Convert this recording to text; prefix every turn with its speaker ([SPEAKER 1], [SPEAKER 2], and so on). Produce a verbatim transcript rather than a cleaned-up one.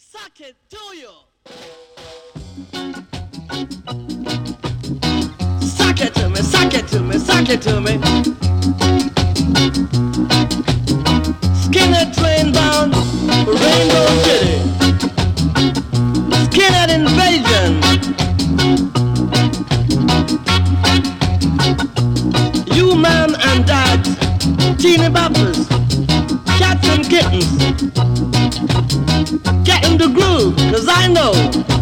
[SPEAKER 1] Suck it to you. Suck it to me, suck it to me, suck it to me. Skinhead train bound for Rainbow City. Skinhead invasion. You man and dad, teeny boppers, cats and kittens. Get in the groove, cause I know